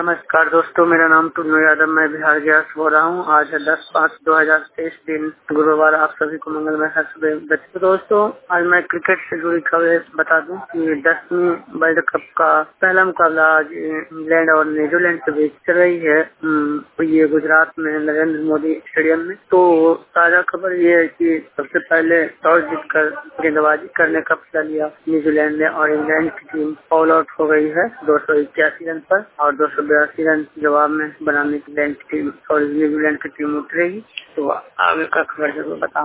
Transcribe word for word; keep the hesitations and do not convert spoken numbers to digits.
नमस्कार दोस्तों, मेरा नाम टुन्नू यादव, मैं बिहार गया बोल रहा हूँ। आज है दस पाँच दो हजार तेईस दिन गुरुवार। आप सभी को मंगलमय हर सुबह। तो दोस्तों, आज मैं क्रिकेट से जुड़ी खबर बता दूं कि दसवीं वर्ल्ड कप का पहला मुकाबला आज इंग्लैंड और न्यूजीलैंड के बीच चल रही है। ये गुजरात में नरेंद्र मोदी स्टेडियम में। तो ताजा खबर ये है कि सबसे पहले टॉस जीतकर गेंदबाजी करने का फैसला लिया न्यूजीलैंड ने और इंग्लैंड की टीम ऑल आउट हो गई है दो सौ इक्यासी रन पर और दो सौ बयासी रन जवाब में बनाने की टीम और न्यूजीलैंड की टीम उतरेगी। तो आगे का खबर जरूर बताऊं।